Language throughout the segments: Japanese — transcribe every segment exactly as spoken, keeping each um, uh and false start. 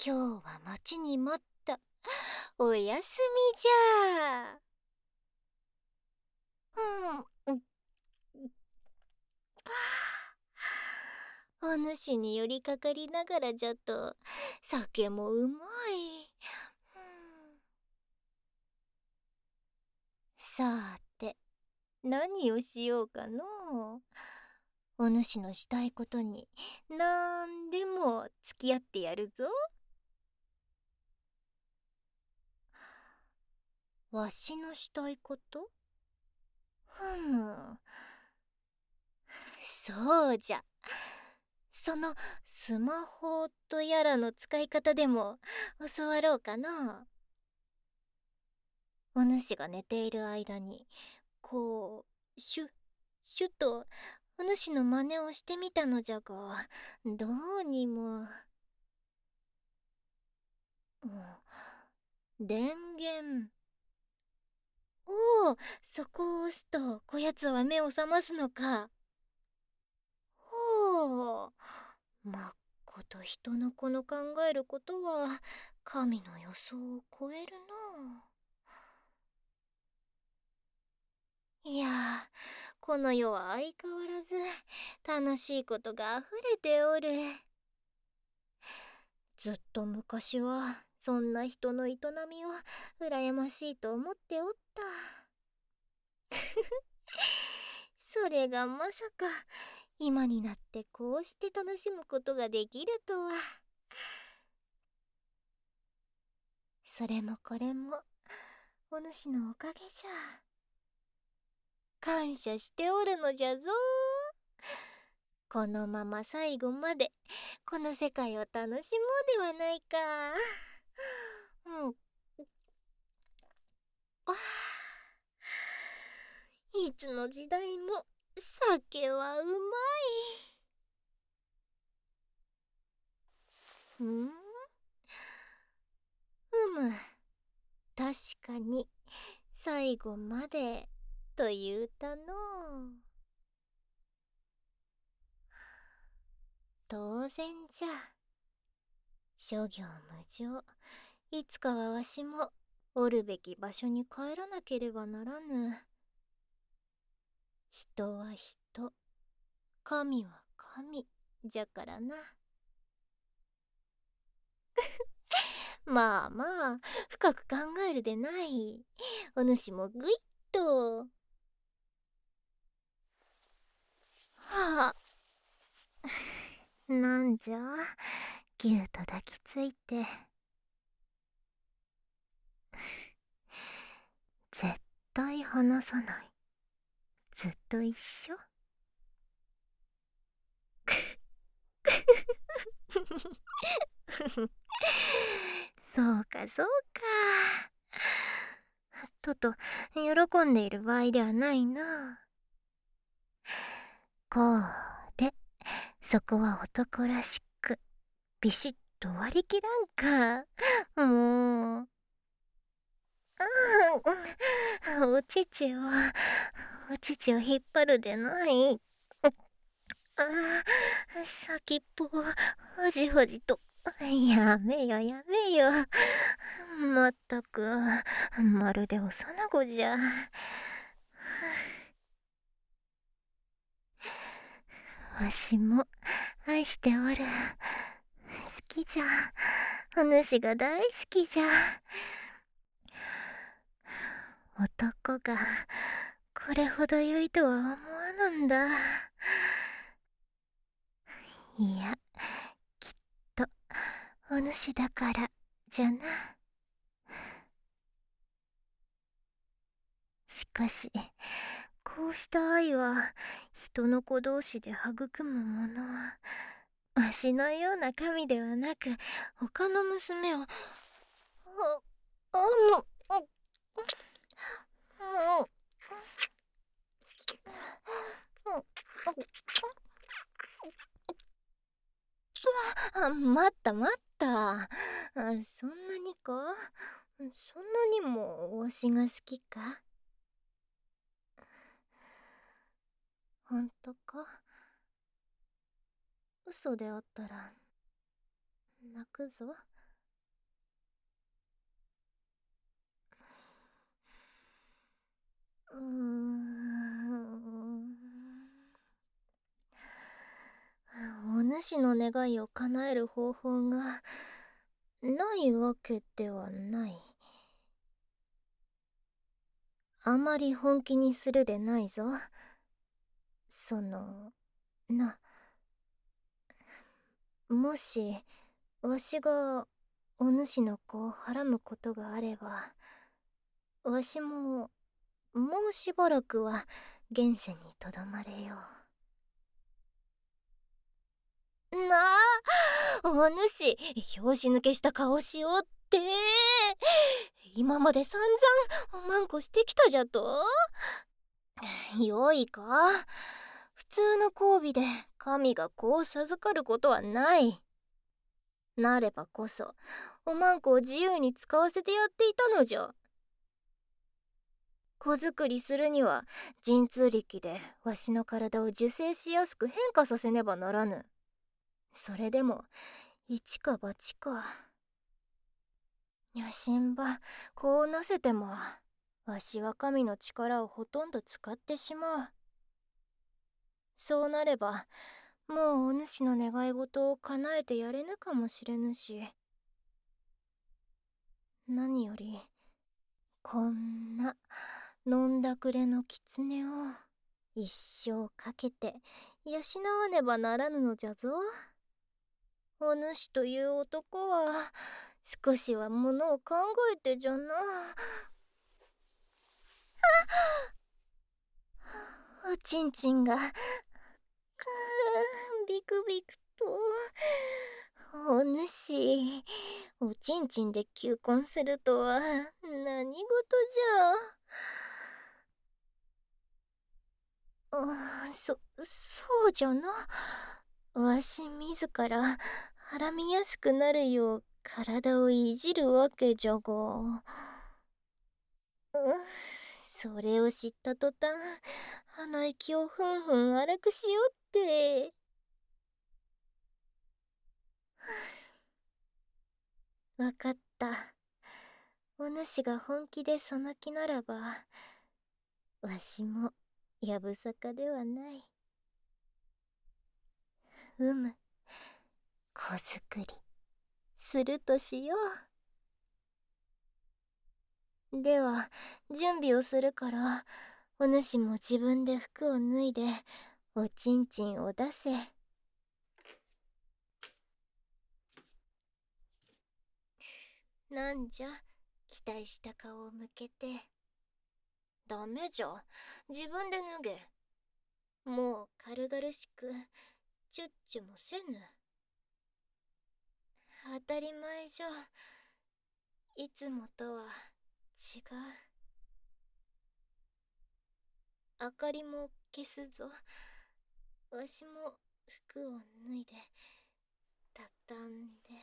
今日は待ちに待ったお休みじゃ。うん、うん、お主に寄りかかりながらじゃと酒もうまい。うん、さて何をしようかのう。お主のしたいことになんでも付き合ってやるぞ。わしのしたいこと？ふむ、そうじゃ。そのスマホとやらの使い方でも教わろうかな。お主が寝ている間にこうシュッシュッとお主の真似をしてみたのじゃが、どうにも。うん、電源。おお、そこを押すとこやつは目を覚ますのか。ほう、まっこと人の子の考えることは神の予想を超えるのう。いやー、この世は相変わらず楽しいことがあふれておる。ずっと昔はそんな人の営みを羨ましいと思っておった。それがまさか今になってこうして楽しむことができるとは。それもこれもお主のおかげじゃ。感謝しておるのじゃぞ。このまま最後までこの世界を楽しもうではないか。うん。あ、いつの時代も酒はうまい。ん？うむ、確かに最後までと言うたのう。当然じゃ。諸行無常、いつかはわしもおるべき場所に帰らなければならぬ。人は人、神は神じゃからな。まあまあ、深く考えるでない。お主もぐいっと。はあ、なんじゃ、ぎゅうと抱きついて。絶対離さない。ずっと一緒。そうかそうか。とと喜んでいる場合ではないな。これ、そこは男らしくビシッと割り切らんか。もう。あ、お乳をお乳を引っ張るでない。ああ、先っぽをほじほじと。やめよやめよ。まったくまるで幼子じゃ。わしも愛しておる。好きじゃ。お主が大好きじゃ。男がこれほど良いとは思わなんだ。いや、きっとお主だからじゃな。しかしこうした愛は人の子同士で育むもの。わしのような神ではなく他の娘を。あ、あのあもうあ、待った待った。あ、そんなにか？そんなにもわしが好きか？ほんとか？嘘であったら泣くぞ。 うーん。お主の願いを叶える方法がないわけではない。あまり本気にするでないぞ。その、な、もし、わしがお主の子をはらむことがあれば、わしも、もうしばらくは現世にとどまれよう。なあ、お主、拍子抜けした顔しようって。今まで散々おまんこしてきたじゃと。よいか、普通の交尾で神が子を授かることはない。なればこそおまんこを自由に使わせてやっていたのじゃ。子作りするには神通力でわしの体を受精しやすく変化させねばならぬ。それでも一か八か。よしんばこうなせてもわしは神の力をほとんど使ってしまう。そうなればもうお主の願い事を叶えてやれぬかもしれぬし、何よりこんな飲んだくれの狐を一生かけて養わねばならぬのじゃぞ。お主という男は少しはものを考えてじゃな。おちんちんがくービクビクと。お主、おちんちんで求婚するとは何事じゃ。あ、そそうじゃな。わし自らはらみやすくなるよう体をいじるわけじゃが、それを知った途端鼻息をふんふん荒くしよって。わかった。お主が本気でその気ならばわしもやぶさかではない。うむ、子作りするとしよう。では準備をするからお主も自分で服を脱いでおちんちんを出せ。なんじゃ期待した顔を向けて。ダメじゃ、自分で脱げ。もう軽々しくチュッチュもせぬ。当たり前じゃ。いつもとは違う。明かりも消すぞ。わしも服を脱いで畳んで。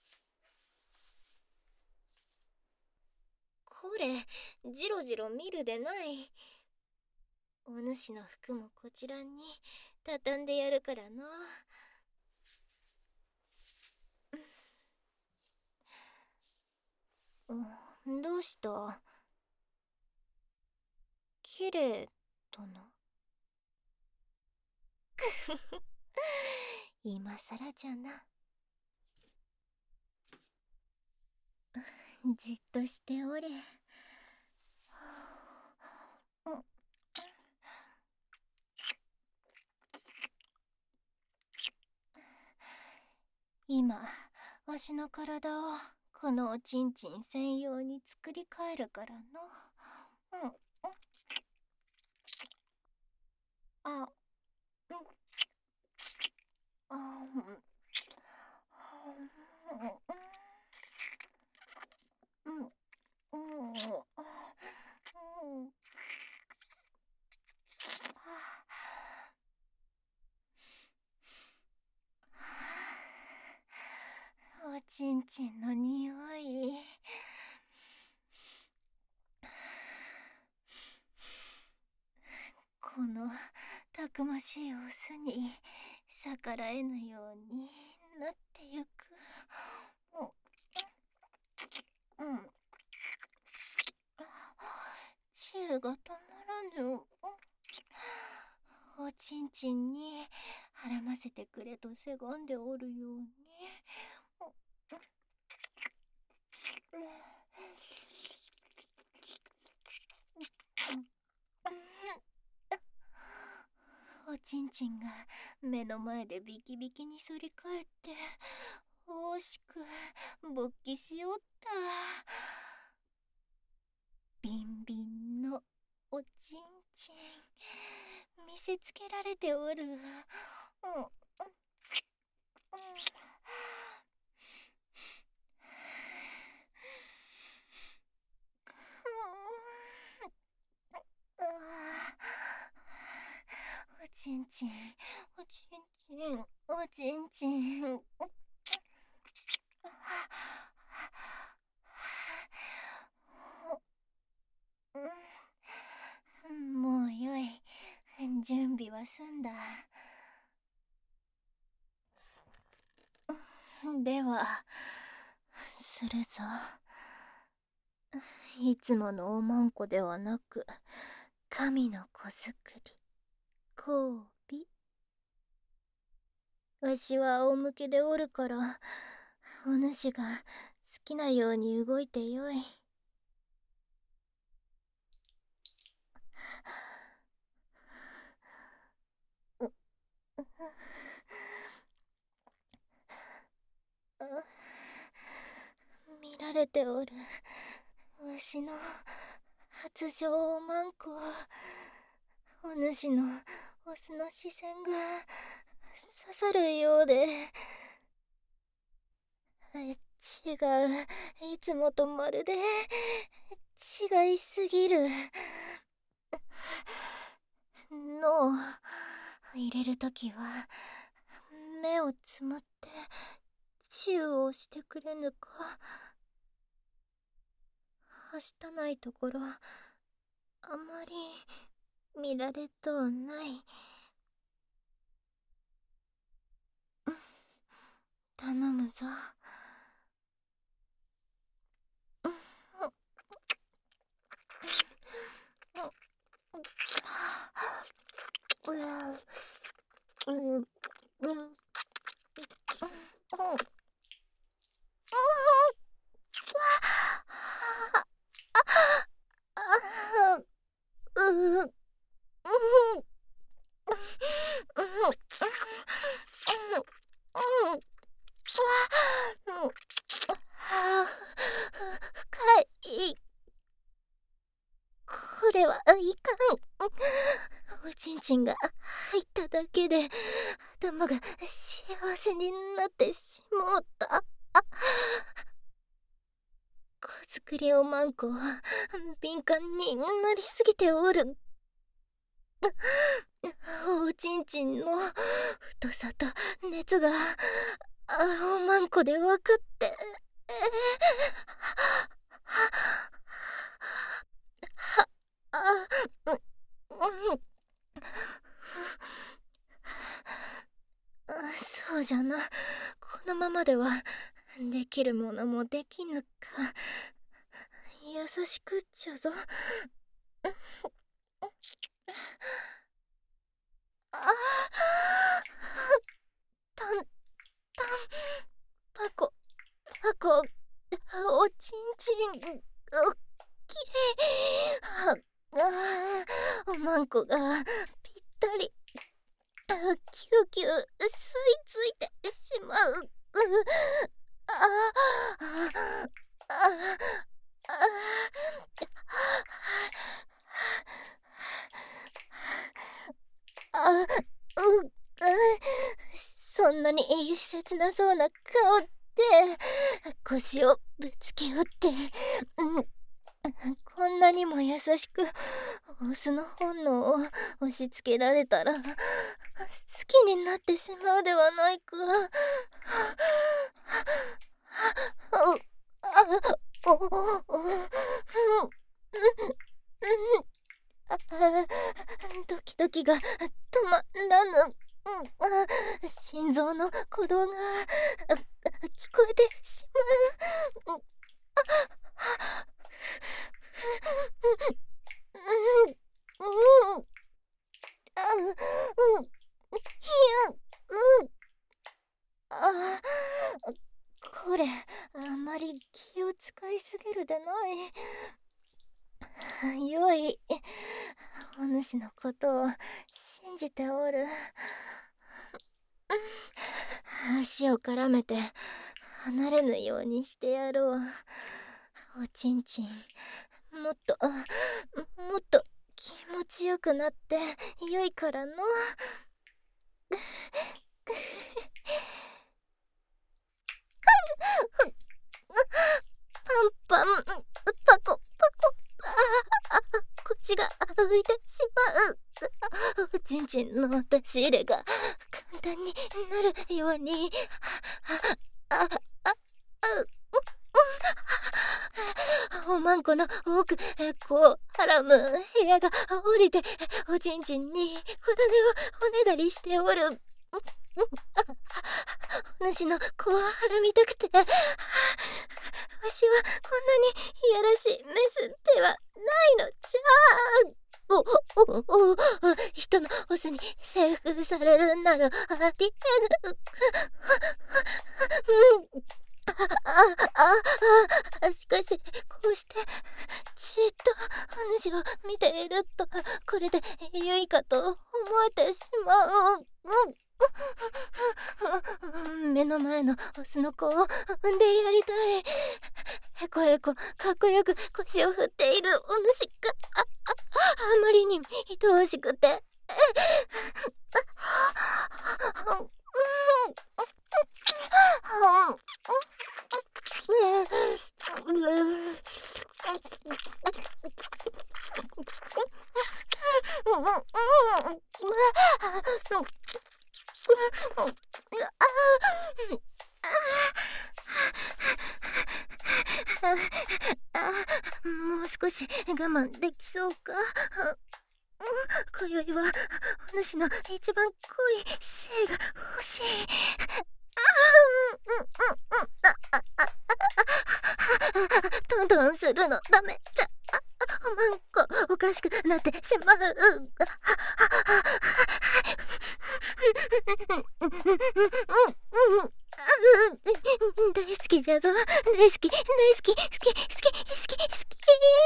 これじろじろ見るでない。お主の服もこちらに畳んでやるからな。どうした？綺麗だな。今さらじゃな。じっとしておれ。今わしの体をこのおちんちん専用に作り変えるからの。うん。あ、うん。あ、うん。うん。うん。うん。おちんちんの匂い。このたくましいオスに逆らえぬようになってゆく。うん。チューが止まらぬ。おちんちんにはらませてくれとせがんでおるように。おちんちんが目の前でビキビキに反り返って惜しく勃起しよった。ビンビンのおちんちん見せつけられておる。うん、うん、おちんちん、おちんちん、おちんちん。もうよい、準備は済んだ。ではするぞ。いつものおまんこではなく神の子作り交尾。わしは仰向けでおるからお主が好きなように動いてよい。見られておる。わしの発情おまんこ。お主のオスの視線が刺さるようで。違う、いつもとまるで違いすぎる。脳入れるときは目をつむってチューをしてくれぬか。はしたないところあまり見られとうない。頼むぞ。これはいかん。おちんちんが入っただけで頭が幸せになってしもうた。子作りおまんこは敏感になりすぎておる。おちんちんの太さと熱がおまんこでわかって、あ、うん、うん、そうじゃな。このままではできるものもできぬか。優しくっちゃぞ。あたんたんパコパコおちんちんおきれい。ああおまんこがぴったりキューキュー吸い付いてしまう。ああああうそんなに切なそうな顔で腰をぶつけ合って、うん、こんなにも優しくオスの本能を押し付けられたら好きになってしまうではないか。ドキドキが止まらぬ。心臓の鼓動が聞こえてしまう。 うん、あ、うん、ひゅうん。あ、これあまり気を使いすぎるでない。よい。お主のことを信じておる。足を絡めて離れぬようにしてやろう。おちんちん、もっともっと気持ちよくなってよいからの。パンパン、パコパコ、ああ、腰が浮いてしまう。おちんちんの出し入れが簡単になるように。あああおまんこの奥へこうはらむ部屋が降りておちんちんに小種をおねだりしておる。お主の子をはらみたくて、わしはこんなにいやらしいメスではないのじゃ。おおおお人のオスに征服されるなどありえぬ。うんあああしかしこうしてじっとお主を見ているとこれで良いかと思えてしまう。目の前のオスの子を産んでやりたい。へこへこかっこよく腰を振っているお主が あ, あ, あまりに愛おしくてもう少し我慢できそうか。今宵はお主の一番濃い性が欲しい。トントンするのダメじゃ。おまんこおかしくなってしまう。大好きじゃぞ。大好き大好き好き好き好き好き好き。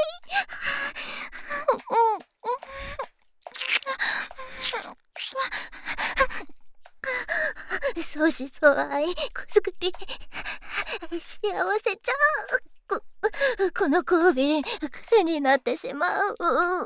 相思相愛子作り幸せじゃ。こ, この交尾癖になってしまう。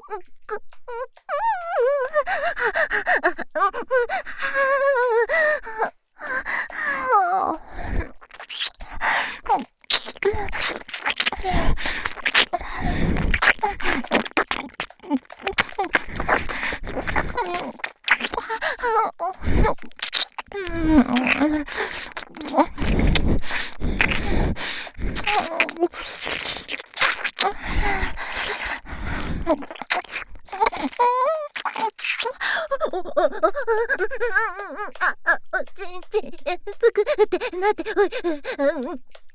おちんちんぷくってなっておる。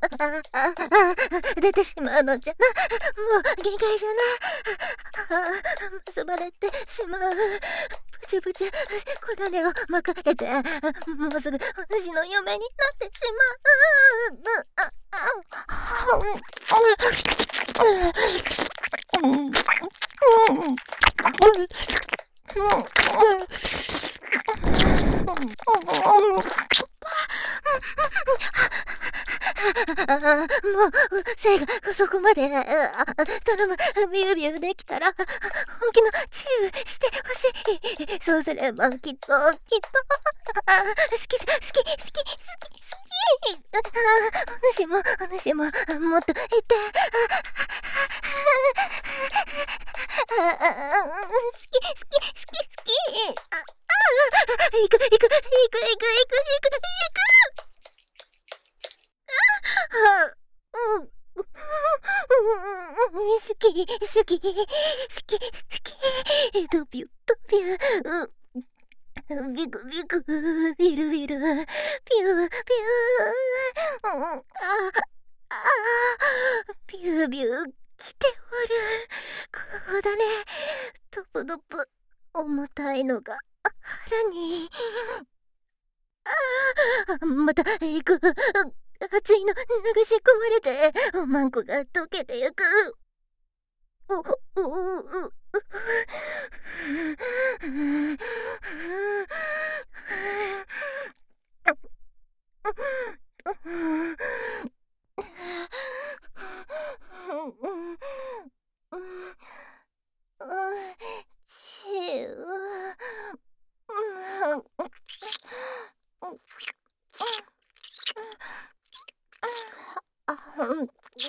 出てしまうのじゃな。もう限界じゃな。結ばれてしまう。プチプチ小種をまかれてもうすぐお主の嫁になってしもう精がそこまで頼む。ビュービューできたら本気のチューしてほしい。そうすればきっときっと好き好き好き好き好き。お主もお主ももっと言って。好き好き好き好き。行く行く行く行く行く行く行く。好き好き好き好き。ドビュドビュビクビクビルビルピューピューああピュービューキきておる。こうだね。とぷどぷ重たいのが腹に。ああ、また行く。熱いの流し込まれておまんこが溶けてゆく。おおうちうあうん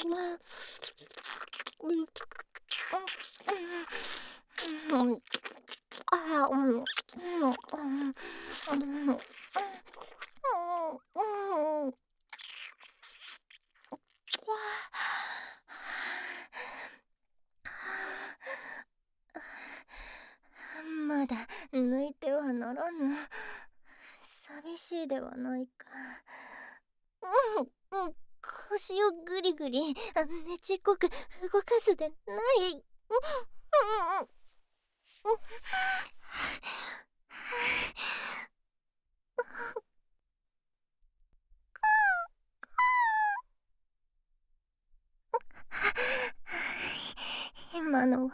うんあうんうんうんまだ抜いてはならぬ。寂しいではないか。うんうん腰をぐりぐりねちっこく動かすでない。うんうん今のは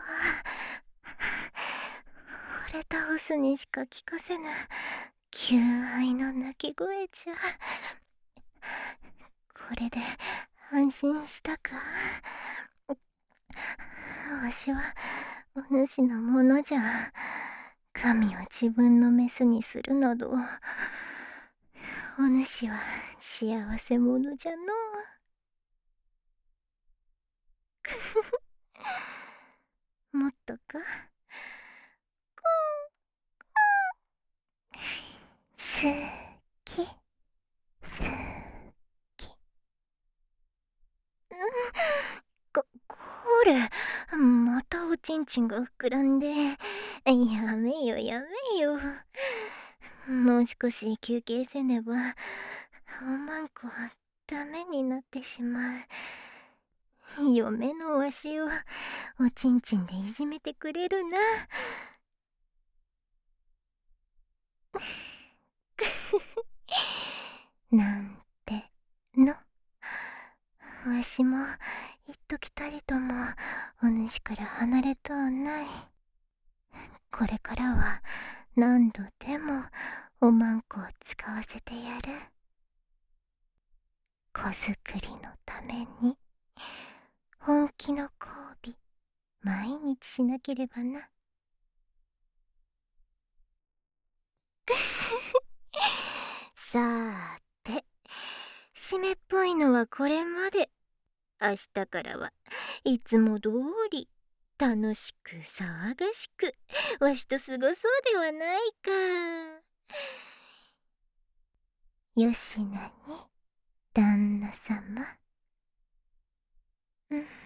惚れたオスにしか聞かせぬ求愛の鳴き声じゃ。これで安心したか。わしはお主のものじゃ。神を自分のメスにするなどお主は幸せ者じゃのう。もっとか。すきすき。ここれまたおちんちんが膨らんで。やめよやめよ。もう少し休憩せねばおまんこはダメになってしまう。嫁のわしをおちんちんでいじめてくれるな。なんての。わしも一時たりともお主から離れとうない。これからは何度でもおまんこを使わせてやる。子作りのために本気の交尾毎日しなければな。さーて締めっぽいのはこれまで。明日からはいつも通り楽しく騒がしくわしと過ごそうではないか。よしなに旦那様。うん。